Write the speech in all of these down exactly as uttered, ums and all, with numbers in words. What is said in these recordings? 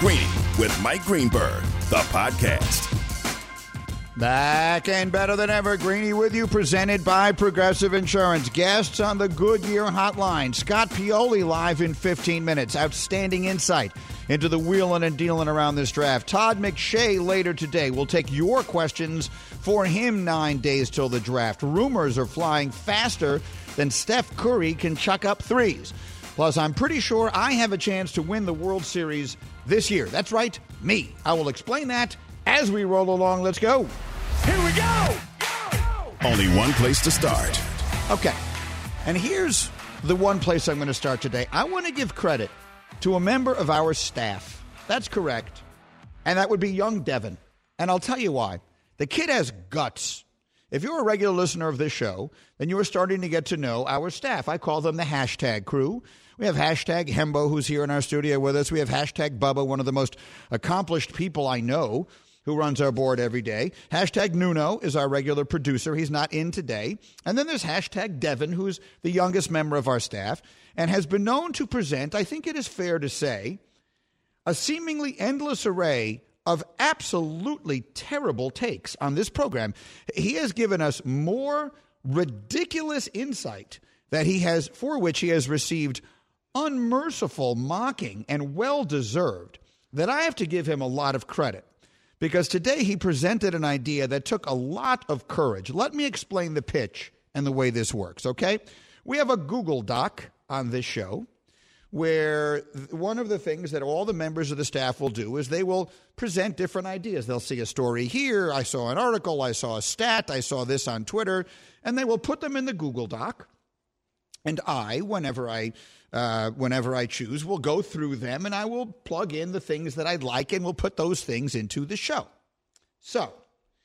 Greeny with Mike Greenberg, the podcast. Back and better than ever, Greeny with you, presented by Progressive Insurance. Guests on the Goodyear Hotline. Scott Pioli live in fifteen minutes. Outstanding insight into the wheeling and dealing around this draft. Todd McShay later today. We'll take your questions for him nine days till the draft. Rumors are flying faster than Steph Curry can chuck up threes. Plus, I'm pretty sure I have a chance to win the World Series this year. That's right, me. I will explain that as we roll along. Let's go. Here we go. go! Only one place to start. Okay. And here's the one place I'm going to start today. I want to give credit to a member of our staff. That's correct. And that would be young Devin. And I'll tell you why. The kid has guts. If you're a regular listener of this show, then you are starting to get to know our staff. I call them the hashtag crew. We have hashtag Hembo, who's here in our studio with us. We have hashtag Bubba, one of the most accomplished people I know, who runs our board every day. Hashtag Nuno is our regular producer. He's not in today. And then there's hashtag Devin, who's the youngest member of our staff and has been known to present, I think it is fair to say, a seemingly endless array of absolutely terrible takes on this program. He has given us more ridiculous insight that he has, for which he has received unmerciful mocking and well-deserved, that I have to give him a lot of credit. Because today he presented an idea that took a lot of courage. Let me explain the pitch and the way this works, okay? We have a Google Doc on this show where one of the things that all the members of the staff will do is they will present different ideas. They'll see a story here, I saw an article, I saw a stat, I saw this on Twitter, and they will put them in the Google Doc. And I, whenever I uh, whenever I choose, will go through them and I will plug in the things that I'd like and we'll put those things into the show. So,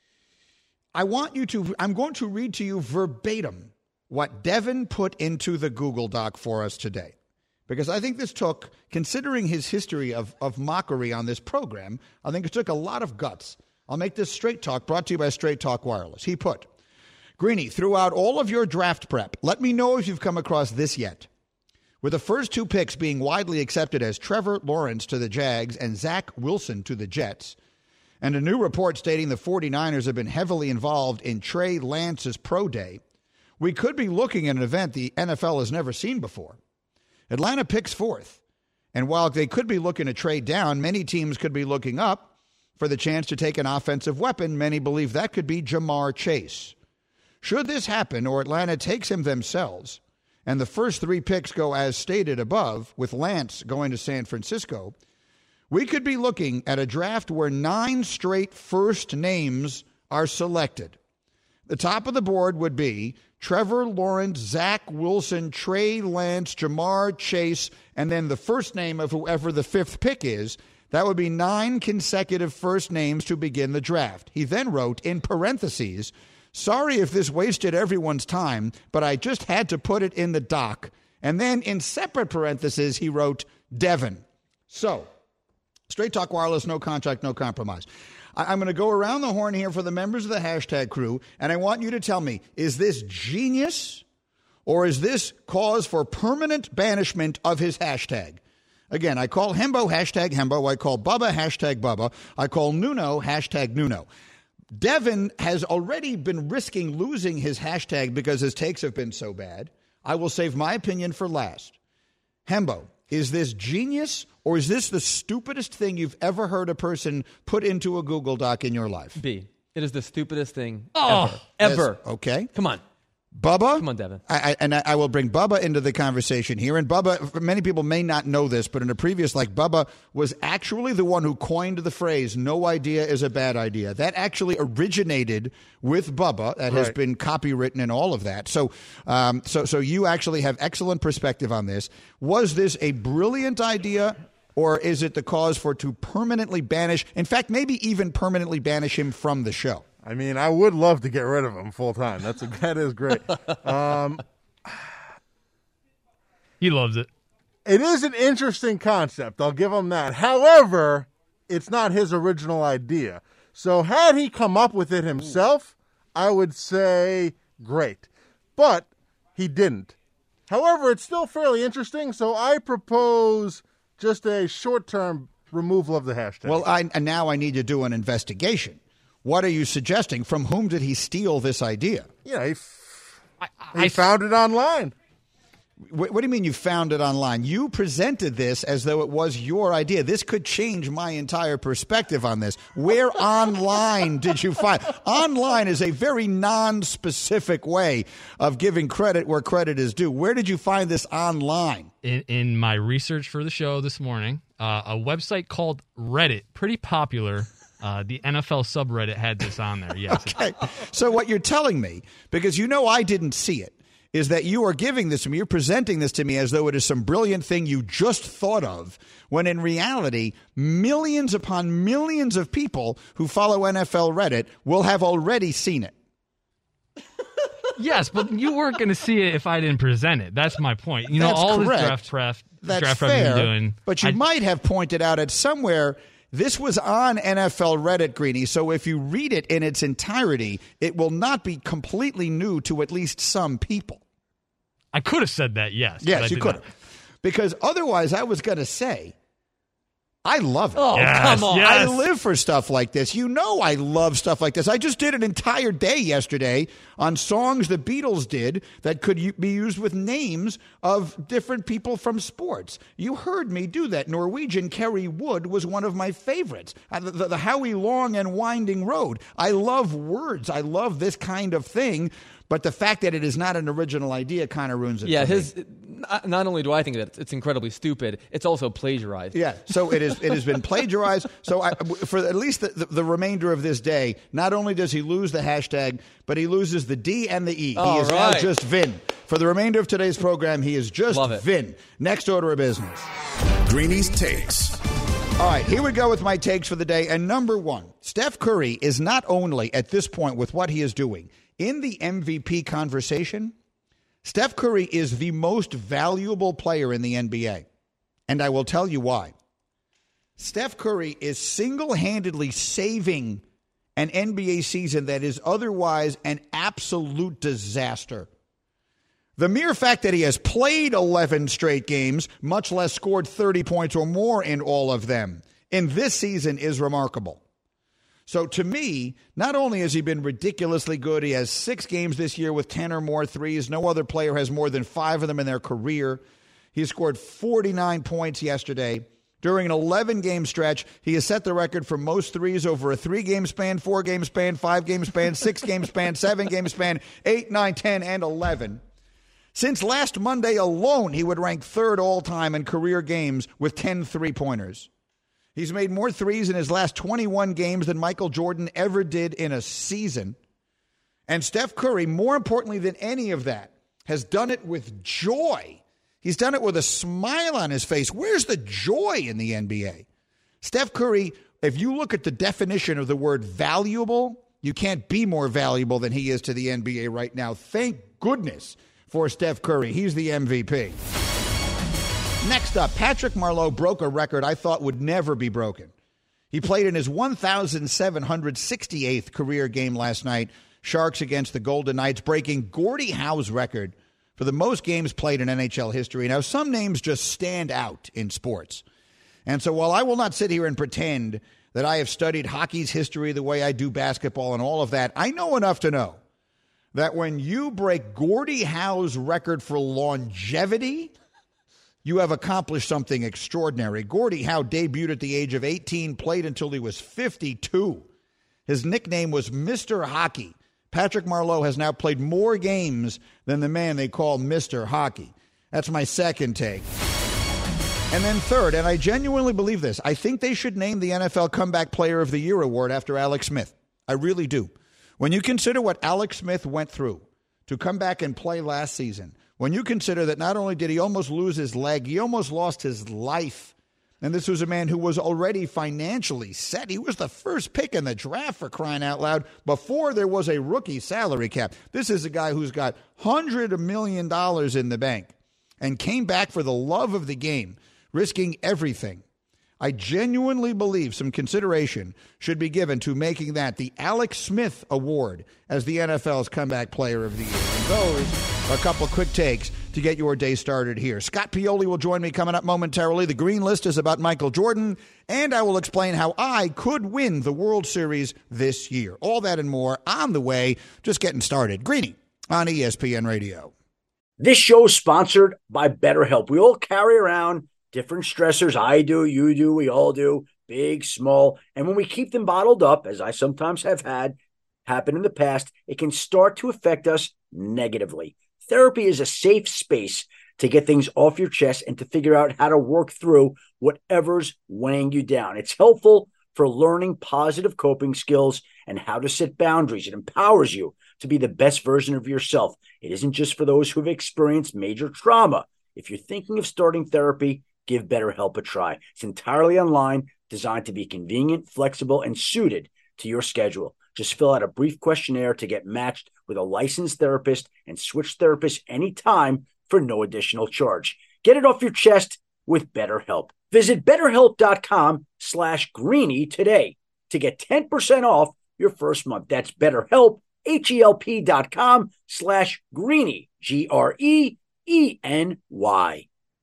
I want you to, I'm going to read to you verbatim what Devin put into the Google Doc for us today. Because I think this took, considering his history of, of mockery on this program, I think it took a lot of guts. I'll make this Straight Talk, brought to you by Straight Talk Wireless. He put, Greeny, throughout all of your draft prep, let me know if you've come across this yet. With the first two picks being widely accepted as Trevor Lawrence to the Jags and Zach Wilson to the Jets, and a new report stating the 49ers have been heavily involved in Trey Lance's pro day, we could be looking at an event the N F L has never seen before. Atlanta picks fourth, and while they could be looking to trade down, many teams could be looking up for the chance to take an offensive weapon. Many believe that could be Jamar Chase. Should this happen, or Atlanta takes him themselves, and the first three picks go as stated above, with Lance going to San Francisco, we could be looking at a draft where nine straight first names are selected. The top of the board would be Trevor Lawrence, Zach Wilson, Trey Lance, Jamar Chase, and then the first name of whoever the fifth pick is. That would be nine consecutive first names to begin the draft. He then wrote, in parentheses, sorry if this wasted everyone's time, but I just had to put it in the doc. And then in separate parentheses, he wrote Devin. So, Straight Talk Wireless, no contract, no compromise. I- I'm going to go around the horn here for the members of the hashtag crew, and I want you to tell me, is this genius or is this cause for permanent banishment of his hashtag? Again, I call Hembo hashtag Hembo. I call Bubba hashtag Bubba. I call Nuno hashtag Nuno. Devin has already been risking losing his hashtag because his takes have been so bad. I will save my opinion for last. Hembo, is this genius or is this the stupidest thing you've ever heard a person put into a Google Doc in your life? B. It is the stupidest thing Oh. ever. Ever. Yes, okay. Come on. Bubba? Come on, Devin. I, I, and I, I will bring Bubba into the conversation here. And Bubba, many people may not know this, but in a previous, like, Bubba was actually the one who coined the phrase, no idea is a bad idea. That actually originated with Bubba. That has Right. been copywritten and all of that. So, um, so, so you actually have excellent perspective on this. Was this a brilliant idea, or is it the cause for to permanently banish, in fact, maybe even permanently banish him from the show? I mean, I would love to get rid of him full time. That's a, that is great. Um, He loves it. it is an interesting concept. I'll give him that. However, it's not his original idea. So had he come up with it himself, I would say great. But he didn't. However, it's still fairly interesting. So I propose just a short-term removal of the hashtag. Well, I, and now I need to do an investigation. What are you suggesting? From whom did he steal this idea? Yeah, he, f- I, he I, found it online. What, what do you mean you found it online? You presented this as though it was your idea. This could change my entire perspective on this. Where online did you find? Online is a very non-specific way of giving credit where credit is due. Where did you find this online? in, in my research for the show this morning, uh, a website called Reddit, pretty popular. Uh, the N F L subreddit had this on there. Yes. Okay. So what you're telling me, because you know I didn't see it, is that you are giving this to me, you're presenting this to me as though it is some brilliant thing you just thought of, when in reality, millions upon millions of people who follow N F L Reddit will have already seen it. Yes, but you weren't going to see it if I didn't present it. That's my point. You know, That's all correct. this draft prep, That's draft prep fair, you've been doing. but you I, might have pointed out at somewhere this was on N F L Reddit, Greeny, so if you read it in its entirety, it will not be completely new to at least some people. I could have said that, yes. but I Yes, you did could not. have. Because otherwise I was going to say, I love it. Oh, Yes, come on. yes. I live for stuff like this. You know I love stuff like this. I just did an entire day yesterday on songs the Beatles did that could u- be used with names of different people from sports. You heard me do that. Norwegian Kerry Wood was one of my favorites. Uh, the, the, the Howie Long and Winding Road. I love words. I love this kind of thing. But the fact that it is not an original idea kind of ruins it. Yeah, for me. his. Not not only do I think that it's incredibly stupid, it's also plagiarized. Yeah, so it is. It has been plagiarized. So I, for at least the, the, the remainder of this day, not only does he lose the hashtag, but he loses the D and the E. He All is now right. just Vin. For the remainder of today's program, he is just Love it. Vin. Next order of business. Greeny's Takes. All right, here we go with my takes for the day. And number one, Steph Curry is not only at this point with what he is doing in the M V P conversation. Steph Curry is the most valuable player in the N B A. And I will tell you why. Steph Curry is single-handedly saving an N B A season that is otherwise an absolute disaster. The mere fact that he has played eleven straight games, much less scored thirty points or more in all of them, in this season is remarkable. So to me, not only has he been ridiculously good, he has six games this year with ten or more threes. No other player has more than five of them in their career. He scored forty-nine points yesterday. During an eleven-game stretch, he has set the record for most threes over a three-game span, four-game span, five-game span, six-game span, seven-game span, eight, nine, ten, and eleven. Since last Monday alone, he would rank third all-time in career games with ten three-pointers. He's made more threes in his last twenty-one games than Michael Jordan ever did in a season. And Steph Curry, more importantly than any of that, has done it with joy. He's done it with a smile on his face. Where's the joy in the N B A? Steph Curry, if you look at the definition of the word valuable, you can't be more valuable than he is to the N B A right now. Thank goodness for Steph Curry. He's the M V P. Next up, Patrick Marleau broke a record I thought would never be broken. He played in his one thousand seven hundred sixty-eighth career game last night, Sharks against the Golden Knights, breaking Gordie Howe's record for the most games played in N H L history. Now, some names just stand out in sports. And so while I will not sit here and pretend that I have studied hockey's history the way I do basketball and all of that, I know enough to know that when you break Gordie Howe's record for longevity, you have accomplished something extraordinary. Gordie Howe debuted at the age of eighteen, played until he was fifty-two. His nickname was Mister Hockey. Patrick Marleau has now played more games than the man they call Mister Hockey. That's my second take. And then third, and I genuinely believe this, I think they should name the N F L Comeback Player of the Year award after Alex Smith. I really do. When you consider what Alex Smith went through to come back and play last season, when you consider that not only did he almost lose his leg, he almost lost his life. And this was a man who was already financially set. He was the first pick in the draft, for crying out loud, before there was a rookie salary cap. This is a guy who's got one hundred million dollars in the bank and came back for the love of the game, risking everything. I genuinely believe some consideration should be given to making that the Alex Smith Award as the N F L's Comeback Player of the Year. And those are a couple of quick takes to to get your day started here. Scott Pioli will join me coming up momentarily. The Green List is about Michael Jordan, and I will explain how I could win the World Series this year. All that and more on the way. Just getting started. Greeny on E S P N Radio. This show is sponsored by BetterHelp. We all carry around different stressors. I do, you do, we all do, big, small. And when we keep them bottled up, as I sometimes have had happen in the past, it can start to affect us negatively. Therapy is a safe space to get things off your chest and to figure out how to work through whatever's weighing you down. It's helpful for learning positive coping skills and how to set boundaries. It empowers you to be the best version of yourself. It isn't just for those who have experienced major trauma. If you're thinking of starting therapy, give BetterHelp a try. It's entirely online, designed to be convenient, flexible, and suited to your schedule. Just fill out a brief questionnaire to get matched with a licensed therapist and switch therapists anytime for no additional charge. Get it off your chest with BetterHelp. Visit BetterHelp.com slash Greeny today to get ten percent off your first month. That's BetterHelp, H-E-L-P dot com slash Greeny, G R E E N Y.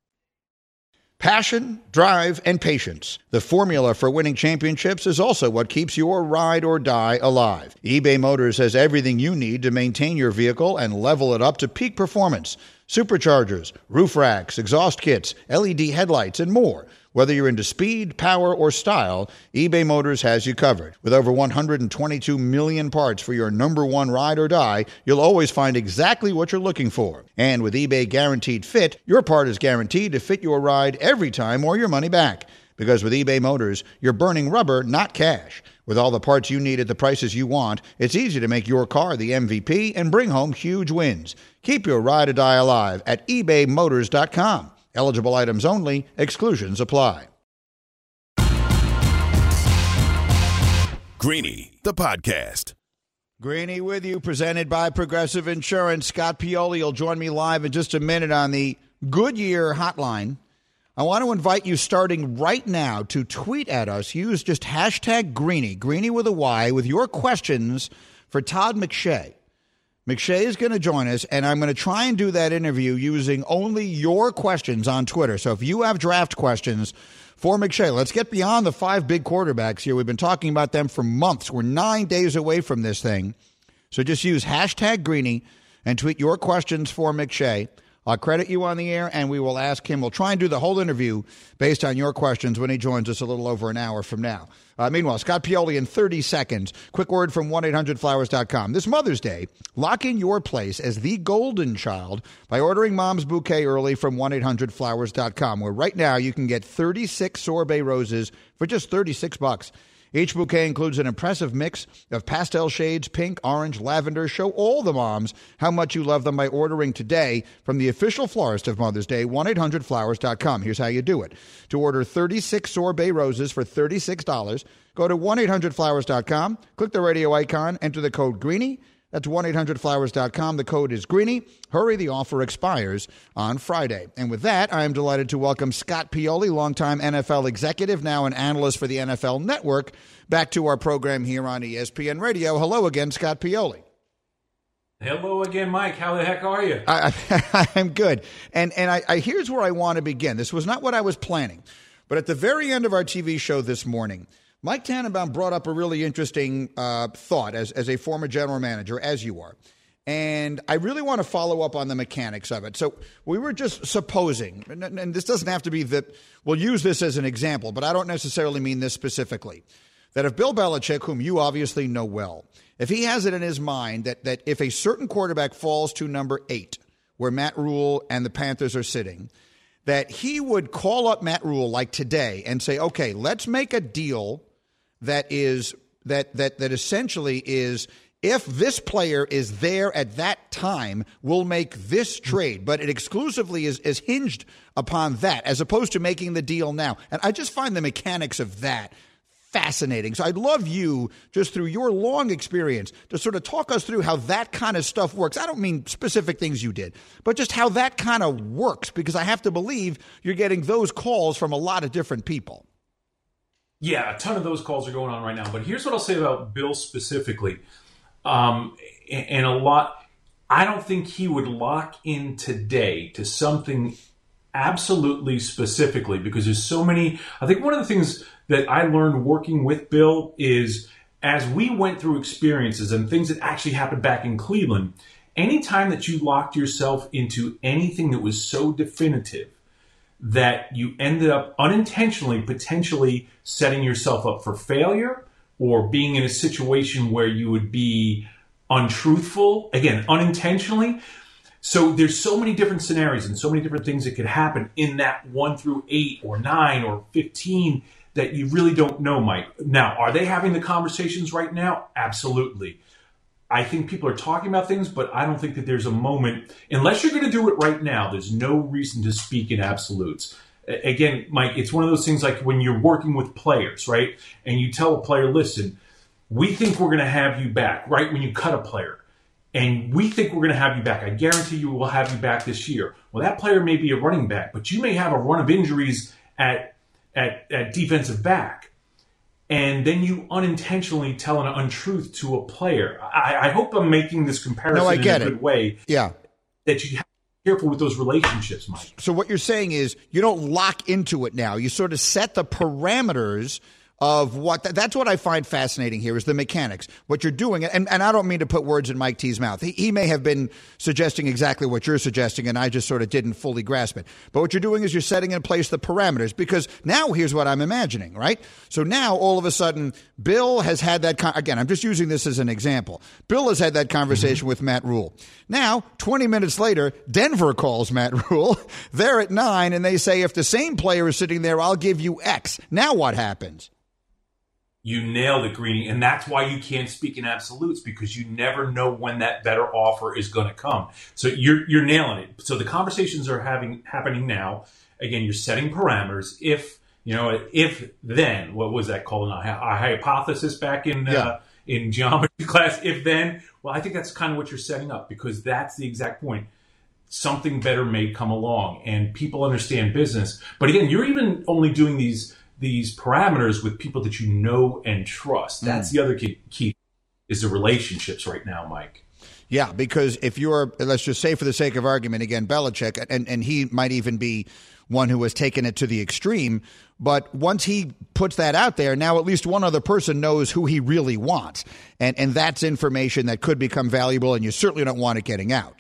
Passion, drive, and patience. The formula for winning championships is also what keeps your ride or die alive. eBay Motors has everything you need to maintain your vehicle and level it up to peak performance. Superchargers, roof racks, exhaust kits, L E D headlights, and more. Whether you're into speed, power, or style, eBay Motors has you covered. With over one hundred twenty-two million parts for your number one ride or die, you'll always find exactly what you're looking for. And with eBay Guaranteed Fit, your part is guaranteed to fit your ride every time or your money back. Because with eBay Motors, you're burning rubber, not cash. With all the parts you need at the prices you want, it's easy to make your car the M V P and bring home huge wins. Keep your ride or die alive at ebay motors dot com. Eligible items only. Exclusions apply. Greeny, the podcast. Greeny with you, presented by Progressive Insurance. Scott Pioli will join me live in just a minute on the Goodyear hotline. I want to invite you starting right now to tweet at us. Use just hashtag Greeny, Greeny with a Y, with your questions for Todd McShay. McShay is going to join us, and I'm going to try and do that interview using only your questions on Twitter. So if you have draft questions for McShay, let's get beyond the five big quarterbacks here. We've been talking about them for months. We're nine days away from this thing. So just use hashtag Greeny and tweet your questions for McShay. I'll credit you on the air, and we will ask him. We'll try and do the whole interview based on your questions when he joins us a little over an hour from now. Uh, meanwhile, Scott Pioli in thirty seconds. Quick word from one eight hundred flowers dot com. This Mother's Day, lock in your place as the golden child by ordering Mom's Bouquet early from one eight hundred flowers dot com, where right now you can get thirty-six sorbet roses for just thirty-six bucks. Each bouquet includes an impressive mix of pastel shades, pink, orange, lavender. Show all the moms how much you love them by ordering today from the official florist of Mother's Day, one eight hundred flowers dot com. Here's how you do it. To order thirty-six sorbet roses for thirty-six dollars, go to one eight hundred flowers dot com, click the radio icon, enter the code Greeny. That's one eight hundred flowers dot com. The code is Greeny. Hurry, the offer expires on Friday. And with that, I am delighted to welcome Scott Pioli, longtime N F L executive, now an analyst for the N F L Network, back to our program here on E S P N Radio. Hello again, Scott Pioli. Hello again, Mike. How the heck are you? I, I, I'm good. And, and I, I here's where I want to begin. This was not what I was planning. But at the very end of our T V show this morning, Mike Tannenbaum brought up a really interesting uh, thought as, as a former general manager, as you are. And I really want to follow up on the mechanics of it. So we were just supposing, and, and this doesn't have to be that, we'll use this as an example, but I don't necessarily mean this specifically, that if Bill Belichick, whom you obviously know well, if he has it in his mind that, that if a certain quarterback falls to number eight, where Matt Rule and the Panthers are sitting, that he would call up Matt Rule like today and say, okay, let's make a deal that is that that that essentially is, if this player is there at that time, we'll make this trade. But it exclusively is, is hinged upon that, as opposed to making the deal now. And I just find the mechanics of that fascinating. So I'd love you, just through your long experience, to sort of talk us through how that kind of stuff works. I don't mean specific things you did, but just how that kind of works, because I have to believe you're getting those calls from a lot of different people. Yeah, a ton of those calls are going on right now. But here's what I'll say about Bill specifically. Um, and a lot, I don't think he would lock in today to something absolutely specifically, because there's so many. I think one of the things that I learned working with Bill is, as we went through experiences and things that actually happened back in Cleveland, anytime that you locked yourself into anything that was so definitive that you ended up unintentionally potentially setting yourself up for failure, or being in a situation where you would be untruthful, again, unintentionally. So there's so many different scenarios and so many different things that could happen in that one through eight or nine or fifteen that you really don't know, Mike. Now, are they having the conversations right now? Absolutely. I think people are talking about things, but I don't think that there's a moment, unless you're going to do it right now, there's no reason to speak in absolutes. Again, Mike, it's one of those things like when you're working with players, right? And you tell a player, listen, we think we're going to have you back, right? When you cut a player, and we think we're going to have you back. I guarantee you we'll have you back this year. Well, that player may be a running back, but you may have a run of injuries at at, at defensive back. And then you unintentionally tell an untruth to a player. I, I hope I'm making this comparison no, I get in a it. good way. Yeah. That you have to be careful with those relationships, Mike. So what you're saying is you don't lock into it now. You sort of set the parameters of what – that's what I find fascinating here is the mechanics, what you're doing. And, and I don't mean to put words in Mike T's mouth. He, he may have been suggesting exactly what you're suggesting, and I just sort of didn't fully grasp it. But what you're doing is you're setting in place the parameters, because now here's what I'm imagining, right? So now all of a sudden Bill has had that con- – again, I'm just using this as an example. Bill has had that conversation mm-hmm. with Matt Rule. Now, twenty minutes later, Denver calls Matt Rule. They're at nine, and they say, if the same player is sitting there, I'll give you X. Now what happens? You nailed it, Greeny, and that's why you can't speak in absolutes, because you never know when that better offer is going to come. So you're you're nailing it. So the conversations are having happening now. Again, you're setting parameters. If you know, if then, what was that called? A, a hypothesis back in yeah. uh, in geometry class. If then, well, I think that's kind of what you're setting up, because that's the exact point. Something better may come along, and people understand business. But again, you're even only doing these. these parameters with people that you know and trust. That's mm. the other key, key is the relationships right now, Mike. Yeah, because if you're, let's just say for the sake of argument, again, Belichick, and, and he might even be one who has taken it to the extreme, but once he puts that out there, now at least one other person knows who he really wants. And, and that's information that could become valuable, and you certainly don't want it getting out.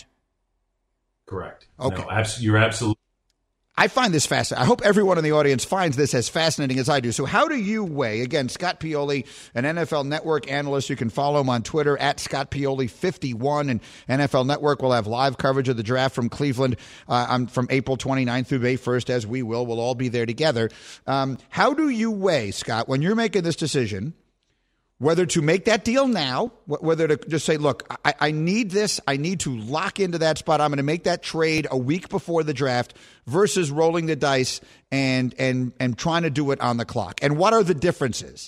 Correct. Okay. No, abs- you're absolutely I find this fascinating. I hope everyone in the audience finds this as fascinating as I do. So how do you weigh, again, Scott Pioli, an N F L Network analyst. You can follow him on Twitter at Scott Pioli fifty-one, and N F L Network will have live coverage of the draft from Cleveland uh, from April twenty-ninth through May first, as we will. We'll all be there together. Um, how do you weigh, Scott, when you're making this decision, whether to make that deal now, whether to just say, look, I, I need this, I need to lock into that spot, I'm going to make that trade a week before the draft, versus rolling the dice and and and trying to do it on the clock? And what are the differences?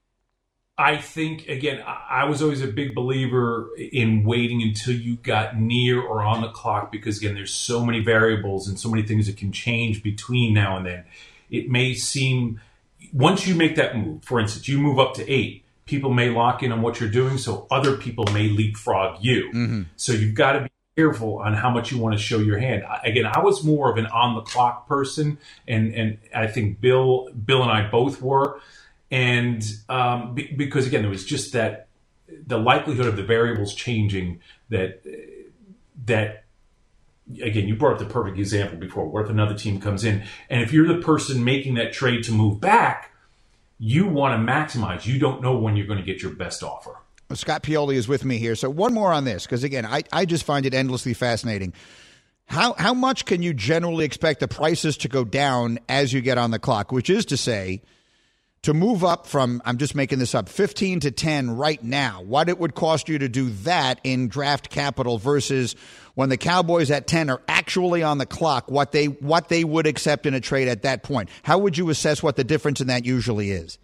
I think, again, I was always a big believer in waiting until you got near or on the clock, because, again, there's so many variables and so many things that can change between now and then. It may seem, once you make that move, for instance, you move up to eight, people may lock in on what you're doing, so other people may leapfrog you. Mm-hmm. So you've got to be careful on how much you want to show your hand. Again, I was more of an on-the-clock person, and, and I think Bill Bill and I both were. And um, be, because, again, there was just that the likelihood of the variables changing that, that again, you brought up the perfect example before. What if another team comes in? And if you're the person making that trade to move back, you want to maximize. You don't know when you're going to get your best offer. Well, Scott Pioli is with me here. So one more on this, because, again, I, I just find it endlessly fascinating. How how much can you generally expect the prices to go down as you get on the clock, which is to say, to move up from, I'm just making this up, fifteen to ten right now, what it would cost you to do that in draft capital versus when the Cowboys at ten are actually on the clock, what they what they would accept in a trade at that point? How would you assess what the difference in that usually is?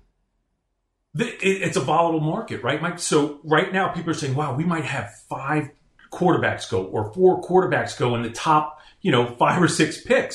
It's a volatile market, right, Mike? So right now people are saying, wow, we might have five quarterbacks go or four quarterbacks go in the top, you know, five or six picks. Well,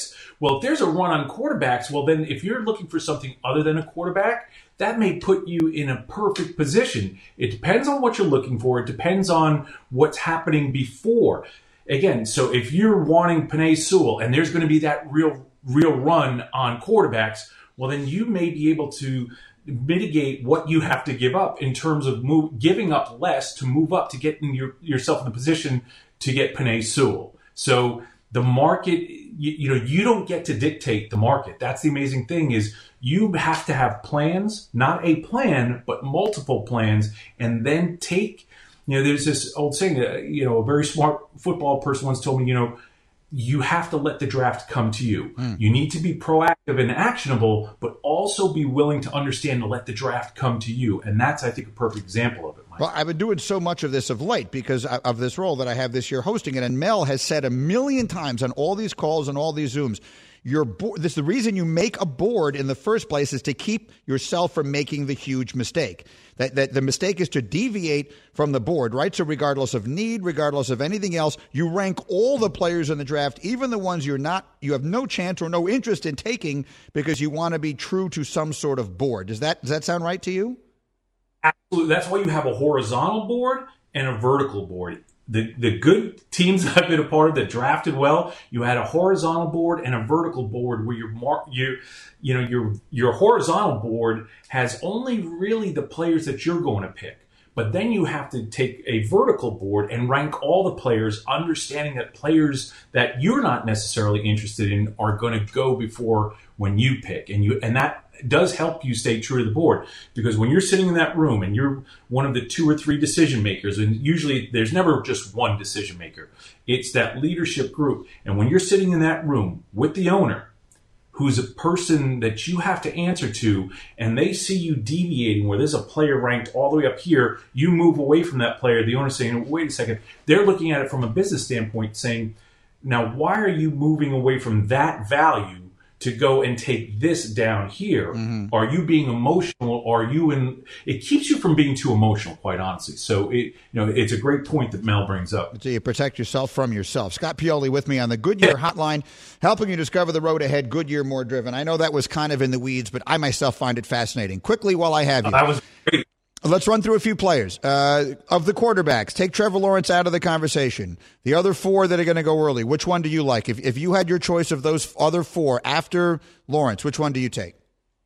Well, if there's a run on quarterbacks, well, then if you're looking for something other than a quarterback, that may put you in a perfect position. It depends on what you're looking for. It depends on what's happening before. Again, so if you're wanting Penei Sewell and there's going to be that real, real run on quarterbacks, well, then you may be able to mitigate what you have to give up in terms of move, giving up less to move up to get in your, yourself in the position to get Penei Sewell. So the market, you, you know, you don't get to dictate the market. That's the amazing thing is you have to have plans, not a plan, but multiple plans, and then take, you know, there's this old saying, uh, you know, a very smart football person once told me, you know, you have to let the draft come to you. Mm. You need to be proactive and actionable, but also be willing to understand to let the draft come to you. And that's, I think, a perfect example of it, Mike. Well, I've been doing so much of this of late because of this role that I have this year hosting it. And Mel has said a million times on all these calls and all these Zooms, your board, this, the reason you make a board in the first place is to keep yourself from making the huge mistake. That, that the mistake is to deviate from the board, right? So regardless of need, regardless of anything else, you rank all the players in the draft, even the ones you're not, you have no chance or no interest in taking because you want to be true to some sort of board. Does that, does that sound right to you? Absolutely. That's why you have a horizontal board and a vertical board. The the good teams I've been a part of that drafted well, you had a horizontal board and a vertical board where your mar- you you know your your horizontal board has only really the players that you're going to pick. But then you have to take a vertical board and rank all the players, understanding that players that you're not necessarily interested in are going to go before when you pick. And you and that does help you stay true to the board, because when you're sitting in that room and you're one of the two or three decision makers, and usually there's never just one decision maker, it's that leadership group. And when you're sitting in that room with the owner, who's a person that you have to answer to, and they see you deviating where there's a player ranked all the way up here, you move away from that player. The owner's saying, wait a second. They're looking at it from a business standpoint saying, now, why are you moving away from that value to go and take this down here? Mm-hmm. Are you being emotional? Are you in? It keeps you from being too emotional, quite honestly. So it, you know, it's a great point that Mel brings up. So you protect yourself from yourself. Scott Pioli with me on the Goodyear Hotline, helping you discover the road ahead. Goodyear, more driven. I know that was kind of in the weeds, but I myself find it fascinating. Quickly, while I have you, uh, that was great. Let's run through a few players. Uh, of the quarterbacks, take Trevor Lawrence out of the conversation. The other four that are going to go early, which one do you like? If if you had your choice of those other four after Lawrence, which one do you take?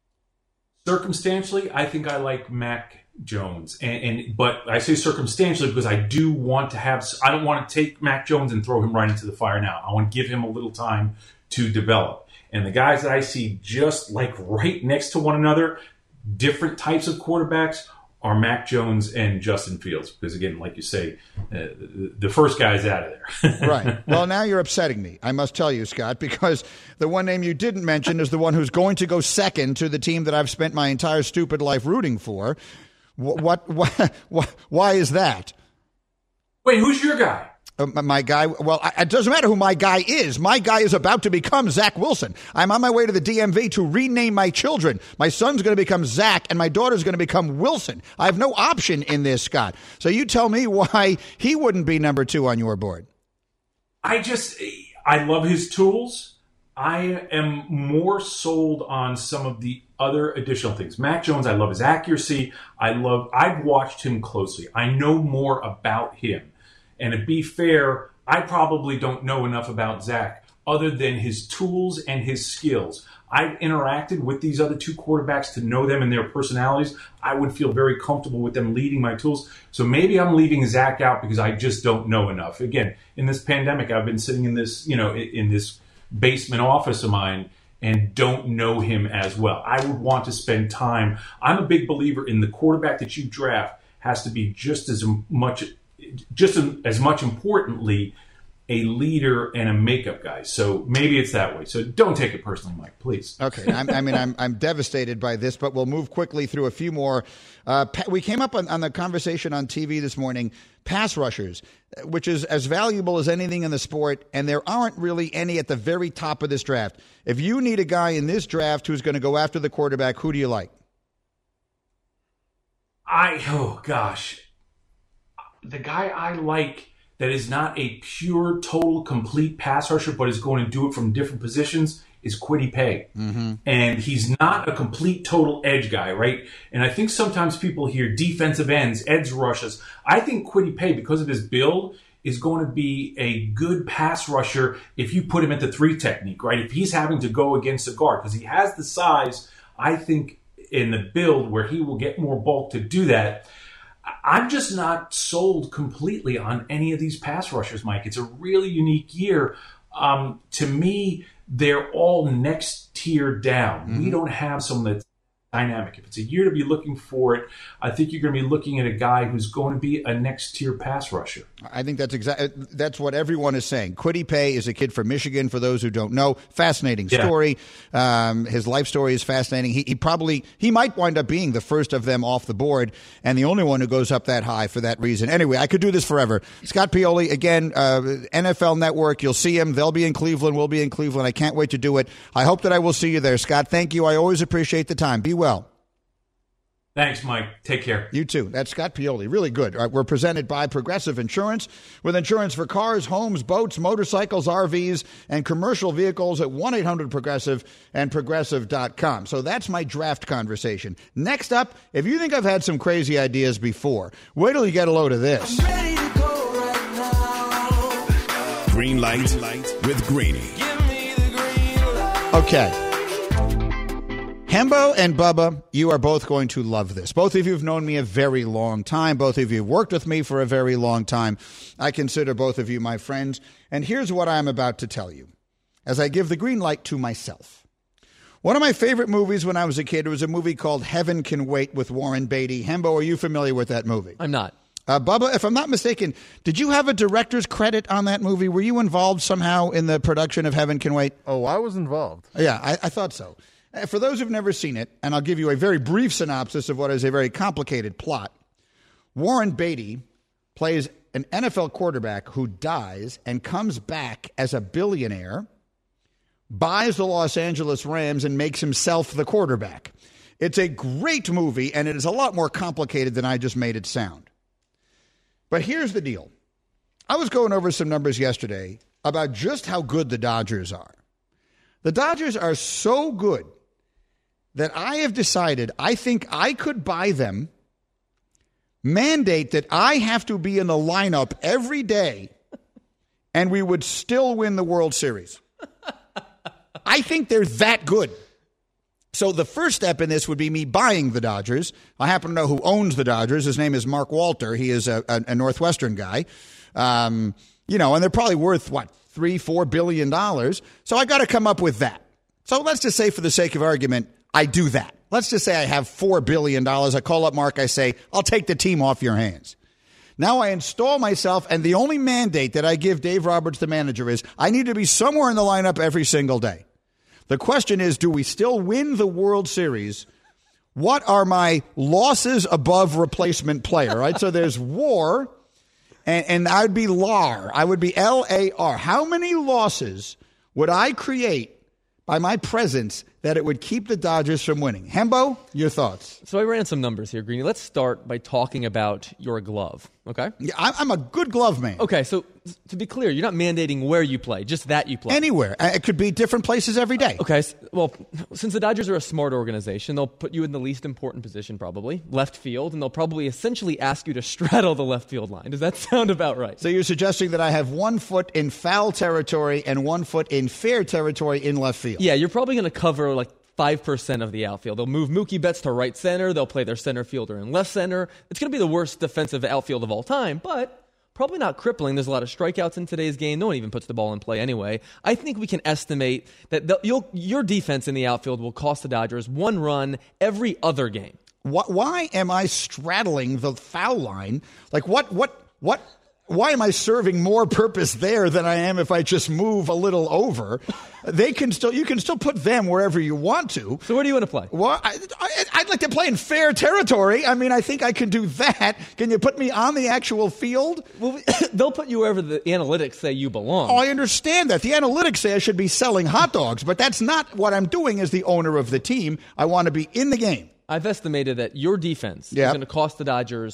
Circumstantially, I think I like Mac Jones. And, and but I say circumstantially because I do want to have – I don't want to take Mac Jones and throw him right into the fire now. I want to give him a little time to develop. And the guys that I see just like right next to one another, different types of quarterbacks – are Mac Jones and Justin Fields. Because, again, like you say, uh, the first guy's out of there. Right. Well, now you're upsetting me, I must tell you, Scott, because the one name you didn't mention is the one who's going to go second to the team that I've spent my entire stupid life rooting for. What? What? what why is that? Wait, who's your guy? Uh, my guy, well, it doesn't matter who my guy is. My guy is about to become Zach Wilson. I'm on my way to the D M V to rename my children. My son's going to become Zach, and my daughter's going to become Wilson. I have no option in this, Scott. So you tell me why he wouldn't be number two on your board. I just, I love his tools. I am more sold on some of the other additional things. Mac Jones, I love his accuracy. I love, I've watched him closely. I know more about him. And to be fair, I probably don't know enough about Zach other than his tools and his skills. I've interacted with these other two quarterbacks to know them and their personalities. I would feel very comfortable with them leading my tools. So maybe I'm leaving Zach out because I just don't know enough. Again, in this pandemic, I've been sitting in this, you know, in this basement office of mine and don't know him as well. I would want to spend time. I'm a big believer in the quarterback that you draft has to be just as much just as much importantly, a leader and a makeup guy. So maybe it's that way. So don't take it personally, Mike, please. Okay. I'm, I mean, I'm I'm devastated by this, but we'll move quickly through a few more. Uh, we came up on, on the conversation on T V this morning, pass rushers, which is as valuable as anything in the sport, and there aren't really any at the very top of this draft. If you need a guy in this draft who's going to go after the quarterback, who do you like? I, oh gosh. The guy I like that is not a pure, total, complete pass rusher, but is going to do it from different positions is Kwity Paye. Mm-hmm. And he's not a complete total edge guy, right? And I think sometimes people hear defensive ends, edge rushes. I think Kwity Paye, because of his build, is going to be a good pass rusher if you put him at the three technique, right? If he's having to go against a guard, because he has the size, I think, in the build where he will get more bulk to do that. I'm just not sold completely on any of these pass rushers, Mike. It's a really unique year. Um, to me, they're all next tier down. Mm-hmm. We don't have someone that's dynamic. If it's a year to be looking for it, I think you're going to be looking at a guy who's going to be a next tier pass rusher. I think that's exactly that's what everyone is saying. Kwity Paye is a kid from Michigan. For those who don't know, fascinating story. Yeah. Um, his life story is fascinating. He, he probably he might wind up being the first of them off the board, and the only one who goes up that high for that reason. Anyway, I could do this forever. Scott Pioli again, uh, N F L Network. You'll see him. They'll be in Cleveland. We'll be in Cleveland. I can't wait to do it. I hope that I will see you there, Scott. Thank you. I always appreciate the time. Be well. Thanks, Mike. Take care. You too. That's Scott Pioli. Really good. All right, we're presented by Progressive Insurance with insurance for cars, homes, boats, motorcycles, R Vs, and commercial vehicles at one eight hundred progressive and progressive dot com. So that's my draft conversation. Next up, if you think I've had some crazy ideas before, wait till you get a load of this. I'm ready to go right now. Green light with Greeny. Give me the green light. Okay. Hembo and Bubba, you are both going to love this. Both of you have known me a very long time. Both of you have worked with me for a very long time. I consider both of you my friends. And here's what I'm about to tell you as I give the green light to myself. One of my favorite movies when I was a kid was a movie called Heaven Can Wait with Warren Beatty. Hembo, are you familiar with that movie? I'm not. Uh, Bubba, if I'm not mistaken, did you have a director's credit on that movie? Were you involved somehow in the production of Heaven Can Wait? Oh, I was involved. Yeah, I, I thought so. For those who've never seen it, and I'll give you a very brief synopsis of what is a very complicated plot, Warren Beatty plays an N F L quarterback who dies and comes back as a billionaire, buys the Los Angeles Rams, and makes himself the quarterback. It's a great movie, and it is a lot more complicated than I just made it sound. But here's the deal. I was going over some numbers yesterday about just how good the Dodgers are. The Dodgers are so good that I have decided I think I could buy them, mandate that I have to be in the lineup every day, and we would still win the World Series. I think they're that good. So the first step in this would be me buying the Dodgers. I happen to know who owns the Dodgers. His name is Mark Walter. He is a, a, a Northwestern guy. Um, you know, and they're probably worth, what, three, four billion dollars. So I got to come up with that. So let's just say, for the sake of argument, I do that. Let's just say I have four billion dollars. I call up Mark. I say, I'll take the team off your hands. Now I install myself, and the only mandate that I give Dave Roberts, the manager, is I need to be somewhere in the lineup every single day. The question is, do we still win the World Series? What are my losses above replacement player, right? So there's WAR, and, and I would be L A R. I would be L A R. How many losses would I create by my presence that it would keep the Dodgers from winning? Hembo, your thoughts? So I ran some numbers here, Greeny. Let's start by talking about your glove, okay? Yeah, I'm a good glove man. Okay, so to be clear, you're not mandating where you play, just that you play. Anywhere. It could be different places every day. Okay, well, since the Dodgers are a smart organization, they'll put you in the least important position probably, left field, and they'll probably essentially ask you to straddle the left field line. Does that sound about right? So you're suggesting that I have one foot in foul territory and one foot in fair territory in left field? Yeah, you're probably going to cover like five percent of the outfield. They'll move Mookie Betts to right center. They'll play their center fielder in left center. It's going to be the worst defensive outfield of all time, but probably not crippling. There's a lot of strikeouts in today's game. No one even puts the ball in play anyway. I think we can estimate that the, you'll, your defense in the outfield will cost the Dodgers one run every other game. What, why am I straddling the foul line? Like what, what, what? Why am I serving more purpose there than I am if I just move a little over? They can still, you can still put them wherever you want to. So where do you want to play? Well, I, I, I'd like to play in fair territory. I mean, I think I can do that. Can you put me on the actual field? Well, they'll put you wherever the analytics say you belong. Oh, I understand that. The analytics say I should be selling hot dogs, but that's not what I'm doing as the owner of the team. I want to be in the game. I've estimated that your defense yep. is going to cost the Dodgers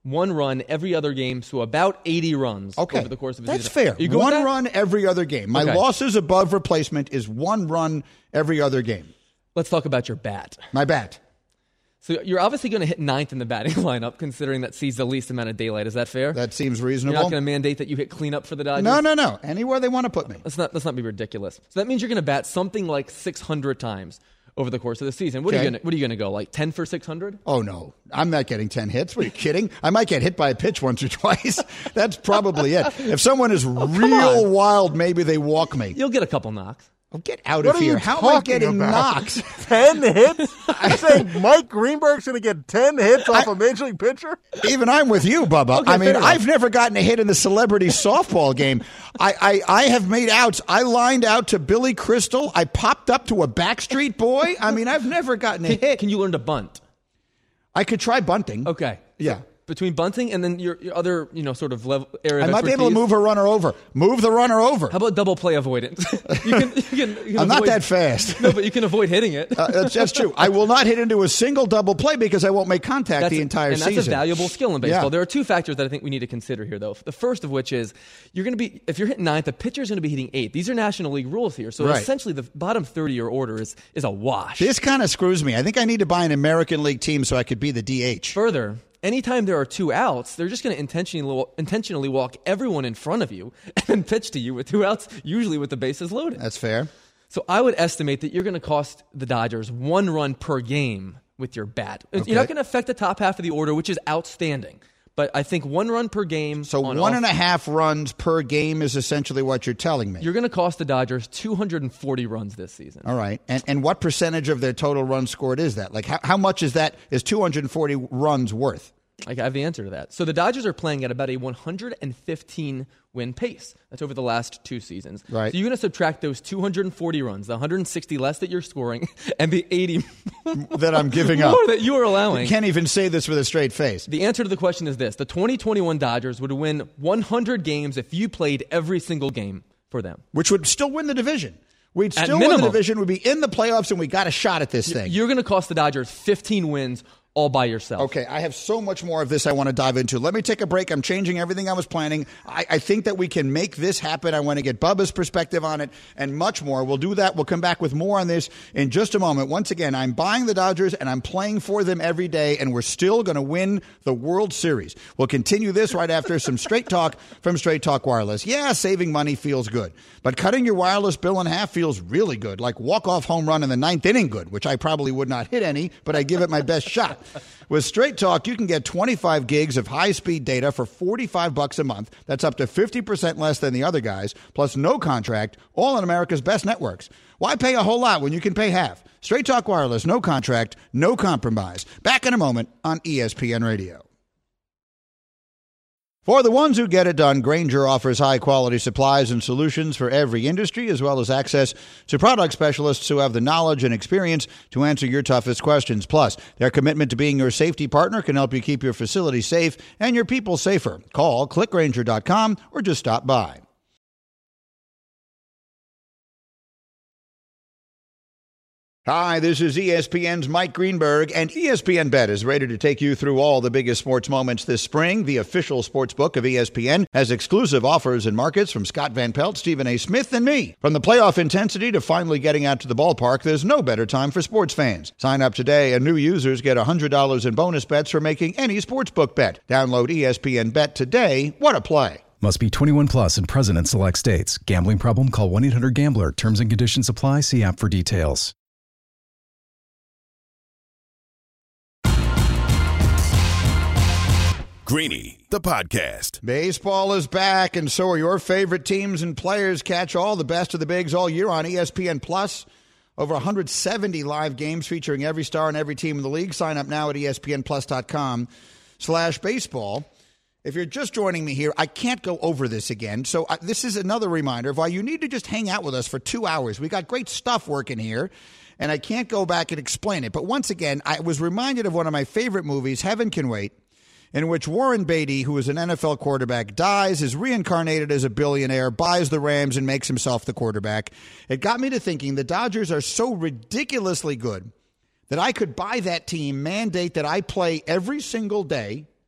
one run every other game, so about eighty runs okay. over the course of a That's season. fair. You go one with that? run every other game. My Okay. losses above replacement is one run every other game. Let's talk about your bat. My bat. So you're obviously going to hit ninth in the batting lineup, considering that sees the least amount of daylight. Is that fair? That seems You're reasonable. not going to mandate that you hit cleanup for the Dodgers? No, no, no. Anywhere they want to put me. Let's not, let's not be ridiculous. So that means you're going to bat something like six hundred times over the course of the season. What Okay. are you going to What are you going to go, like ten for six hundred? Oh, no. I'm not getting ten hits. What are you kidding? I might get hit by a pitch once or twice. That's probably it. If someone is real on. wild, maybe they walk me. You'll get a couple knocks. Oh, get out What of are you here. How am I talking getting about? knocks? ten hits? You're saying Mike Greenberg's going to get ten hits off a major league pitcher? Even I'm with you, Bubba. Okay, I mean, fair enough. I've never gotten a hit in the celebrity softball game. I, I, I have made outs. I lined out to Billy Crystal. I popped up to a Backstreet Boy. I mean, I've never gotten a hit. Can you learn to bunt? I could try bunting. Okay. Yeah. Between bunting and then your, your other, you know, sort of level area I of might be able to expertise. move a runner over. Move the runner over. How about double play avoidance? you can, you can, you can I'm not avoid- that fast. No, but you can avoid hitting it. Uh, that's, that's true. I will not hit into a single double play because I won't make contact That's the a- entire and season. that's a valuable skill in baseball. Yeah. There are two factors that I think we need to consider here, though. The first of which is you're going to be, if you're hitting ninth, the pitcher's going to be hitting eighth. These are National League rules here. So Right. essentially, the bottom third of your order is, is a wash. This kind of screws me. I think I need to buy an American League team so I could be the D H. Further, anytime there are two outs, they're just going to intentionally intentionally walk everyone in front of you and then pitch to you with two outs, usually with the bases loaded. That's fair. So I would estimate that you're going to cost the Dodgers one run per game with your bat. Okay. You're not going to affect the top half of the order, which is outstanding. But I think one run per game. So on one off- and a half runs per game is essentially what you're telling me. You're going to cost the Dodgers two hundred forty runs this season. All right. And and what percentage of their total runs scored is that? Like how, how much is that is two hundred forty runs worth? I have the answer to that. So the Dodgers are playing at about a one hundred fifteen win pace. That's over the last two seasons. Right. So you're going to subtract those two hundred forty runs, the one hundred sixty less that you're scoring, and the eighty That I'm giving up. more that you are allowing. Can't even say this with a straight face. The answer to the question is this. The twenty twenty-one Dodgers would win one hundred games if you played every single game for them. Which would still win the division. We'd At still win the minimum. division. We'd be in the playoffs, and we got a shot at this thing. You're going to cost the Dodgers fifteen wins all by yourself. Okay, I have so much more of this I want to dive into. Let me take a break. I'm changing everything I was planning. I, I think that we can make this happen. I want to get Bubba's perspective on it and much more. We'll do that. We'll come back with more on this in just a moment. Once again, I'm buying the Dodgers and I'm playing for them every day, and we're still going to win the World Series. We'll continue this right after some Straight Talk from Straight Talk Wireless. Yeah, saving money feels good, but cutting your wireless bill in half feels really good, like walk-off home run in the ninth inning good, which I probably would not hit any, but I give it my best shot. With Straight Talk, you can get twenty-five gigs of high-speed data for forty-five bucks a month. That's up to fifty percent less than the other guys, plus no contract, all on America's best networks. Why pay a whole lot when you can pay half? Straight Talk Wireless, no contract, no compromise. Back in a moment on E S P N Radio. For the ones who get it done, Grainger offers high-quality supplies and solutions for every industry, as well as access to product specialists who have the knowledge and experience to answer your toughest questions. Plus, their commitment to being your safety partner can help you keep your facility safe and your people safer. Call click grainger dot com or just stop by. Hi, this is E S P N's Mike Greenberg, and E S P N Bet is ready to take you through all the biggest sports moments this spring. The official sports book of E S P N has exclusive offers and markets from Scott Van Pelt, Stephen A. Smith, and me. From the playoff intensity to finally getting out to the ballpark, there's no better time for sports fans. Sign up today, and new users get one hundred dollars in bonus bets for making any sportsbook bet. Download E S P N Bet today. What a play. Must be twenty-one plus and present in select states. Gambling problem? Call one eight hundred gambler. Terms and conditions apply. See app for details. Greeny, the podcast. Baseball is back, and so are your favorite teams and players. Catch all the best of the bigs all year on E S P N Plus. Over one hundred seventy live games featuring every star and every team in the league. Sign up now at E S P N plus dot com slash baseball. If you're just joining me here, I can't go over this again. So uh, this is another reminder of why you need to just hang out with us for two hours. We got great stuff working here, and I can't go back and explain it. But once again, I was reminded of one of my favorite movies, Heaven Can Wait, in which Warren Beatty, who is an N F L quarterback, dies, is reincarnated as a billionaire, buys the Rams, and makes himself the quarterback. It got me to thinking the Dodgers are so ridiculously good that I could buy that team, mandate that I play every single day,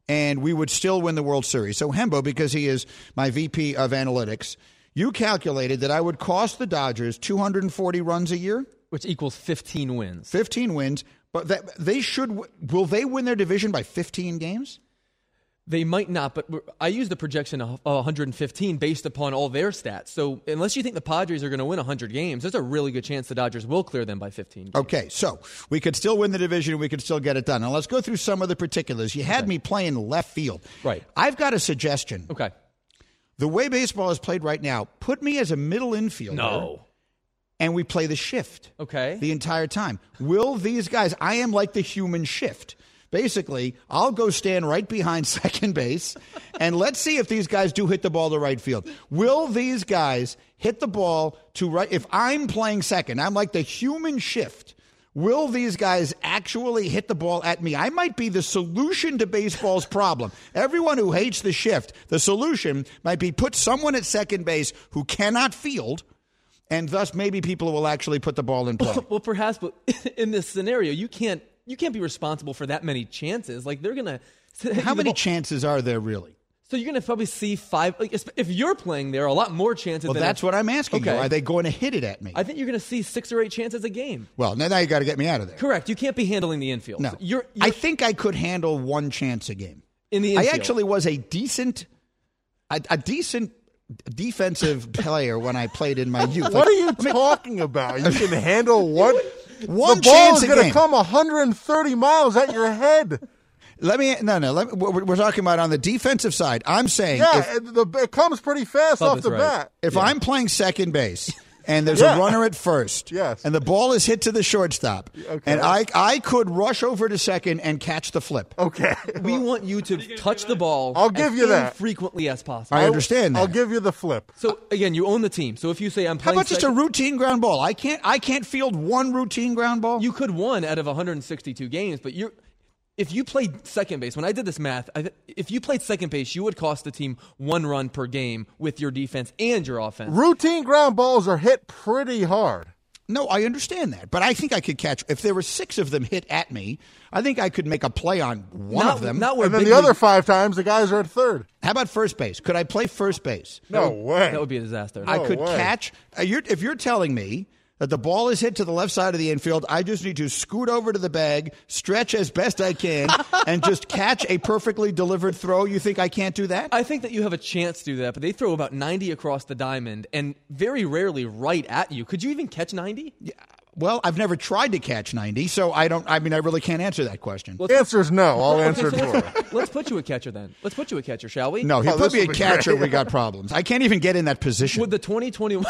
and we would still win the World Series. So Hembo, because he is my V P of analytics, you calculated that I would cost the Dodgers two hundred forty runs a year, which equals fifteen wins. fifteen wins, but that they should. Will they win their division by fifteen games? They might not, but I use the projection of one hundred fifteen based upon all their stats. So unless you think the Padres are going to win one hundred games, there's a really good chance the Dodgers will clear them by fifteen games. Okay, so we could still win the division. We could still get it done. Now let's go through some of the particulars. You had okay. me playing left field. Right. I've got a suggestion. Okay. The way baseball is played right now, put me as a middle infielder. No. And we play the shift. Okay. The entire time. Will these guys, I am like the human shift. Basically, I'll go stand right behind second base, and let's see if these guys do hit the ball to right field. Will these guys hit the ball to right? If I'm playing second, I'm like the human shift. Will these guys actually hit the ball at me? I might be the solution to baseball's problem. Everyone who hates the shift, the solution might be put someone at second base who cannot field, and thus maybe people will actually put the ball in play. Well, perhaps, but in this scenario, you can't you can't be responsible for that many chances. Like they're gonna. How many chances are there really? So you're gonna probably see five. Like if you're playing there, a lot more chances. Well, than that's if, what I'm asking okay. you. Are they going to hit it at me? I think you're gonna see six or eight chances a game. Well, now, now you got to get me out of there. Correct. You can't be handling the infield. No, so you're, you're I think I could handle one chance a game. In the infield. I actually was a decent, a, a decent. defensive player when I played in my youth. What are you talking about? You can handle what? One the ball chance is a going game. to come one hundred thirty miles at your head. Let me no no. Let me, we're, we're talking about on the defensive side. I'm saying Yeah, if, it, the, it comes pretty fast Bubba's off the right. bat. if Yeah. I'm playing second base and there's Yeah. a runner at first, Yes. and the ball is hit to the shortstop, Okay. and I I could rush over to second and catch the flip. Okay. we want you to touch the ball. I'll give as you that. frequently as possible. I understand that. I'll give you the flip. So again, you own the team. So if you say I'm How playing, about just a second, routine ground ball? I can't I can't field one routine ground ball. you could one out of one hundred sixty-two games, but you're. If you played second base, when I did this math, I, if you played second base, you would cost the team one run per game with your defense and your offense. Routine ground balls are hit pretty hard. No, I understand that, but I think I could catch. If there were six of them hit at me, I think I could make a play on one Not- of them. not where And then big the other league- five times, the guys are at third. How about first base? Could I play first base? No way. That would be a disaster. I No could way. catch. Uh, you're, if you're telling me that the ball is hit to the left side of the infield, I just need to scoot over to the bag, stretch as best I can, and just catch a perfectly delivered throw. You think I can't do that? I think that you have a chance to do that, but they throw about ninety across the diamond and very rarely right at you. Could you even catch ninety? Yeah. Well, I've never tried to catch ninety, so I don't. I mean, I really can't answer that question. The answer is no. I'll answer it Okay, so for you. let's, let's put you a catcher then. Let's put you a catcher, shall we? No, he Oh, put this me a will be catcher. great. We got problems. I can't even get in that position. Would the twenty twenty-one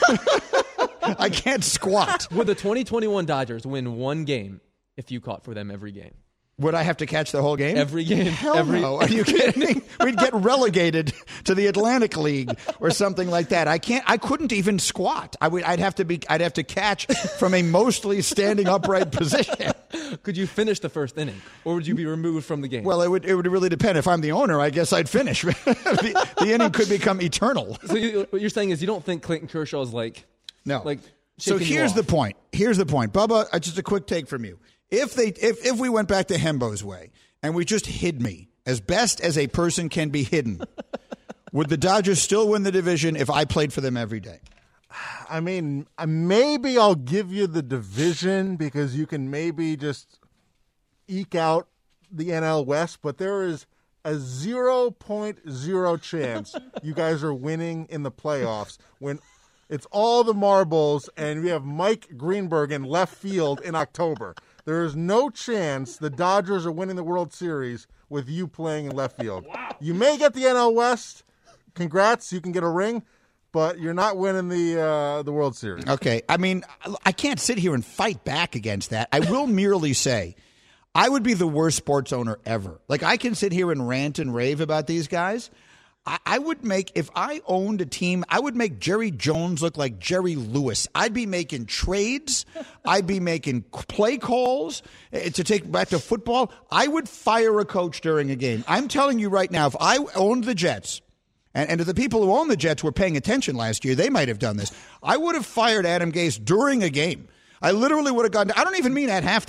I can't squat. Would the twenty twenty-one Dodgers win one game if you caught for them every game? Would I have to catch the whole game? Every game. Hell every, no. Are you kidding? We'd get relegated to the Atlantic League or something like that. I can't. I couldn't even squat. I would. I'd have to be. I'd have to catch from a mostly standing upright position. Could you finish the first inning, or would you be removed from the game? Well, it would. It would really depend. If I'm the owner, I guess I'd finish. the, the inning could become eternal. so you, what you're saying is you don't think Clayton Kershaw is like No. like. So shaking you here's off. the point. Here's the point, Bubba. Uh, just a quick take from you. If they, if if we went back to Hembo's way and we just hid me as best as a person can be hidden, would the Dodgers still win the division if I played for them every day? I mean, uh, maybe I'll give you the division because you can maybe just eke out the N L West, but there is a zero point zero chance you guys are winning in the playoffs when it's all the marbles and we have Mike Greenberg in left field in October. There is no chance the Dodgers are winning the World Series with you playing in left field. Wow. You may get the N L West. Congrats, you can get a ring. But you're not winning the uh, the World Series. Okay. I mean, I can't sit here and fight back against that. I will merely say I would be the worst sports owner ever. Like, I can sit here and rant and rave about these guys. I, I would make, if I owned a team, I would make Jerry Jones look like Jerry Lewis. I'd be making trades. I'd be making play calls. Uh, to take back to football, I would fire a coach during a game. I'm telling you right now, if I owned the Jets, And, and to the people who own the Jets were paying attention last year, they might have done this. I would have fired Adam Gase during a game. I literally would have gone, I don't even mean at halftime.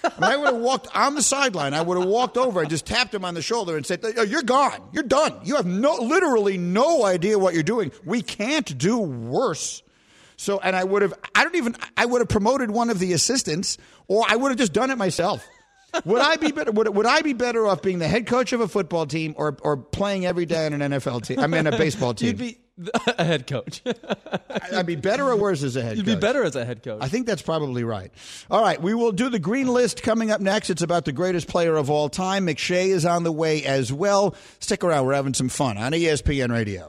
I, mean, I would have walked on the sideline. I would have walked over and just tapped him on the shoulder and said, "You're gone. You're done. You have no, literally no idea what you're doing. We can't do worse." So, and I would have, I don't even, I would have promoted one of the assistants, or I would have just done it myself. Would I be better? Would, would I be better off being the head coach of a football team, or or playing every day on an N F L team? I mean, a baseball team. You'd be a head coach. I'd be better or worse as a head You'd coach? You'd be better as a head coach. I think that's probably right. All right, we will do the green list coming up next. It's about the greatest player of all time. McShay is on the way as well. Stick around. We're having some fun on E S P N Radio.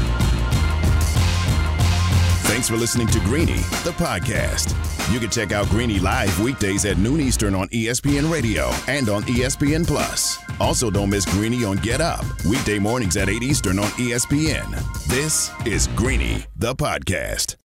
Thanks for listening to Greeny, the podcast. You can check out Greeny live weekdays at noon Eastern on E S P N Radio and on E S P N Plus. Also, don't miss Greeny on Get Up, weekday mornings at eight Eastern on E S P N. This is Greeny, the podcast.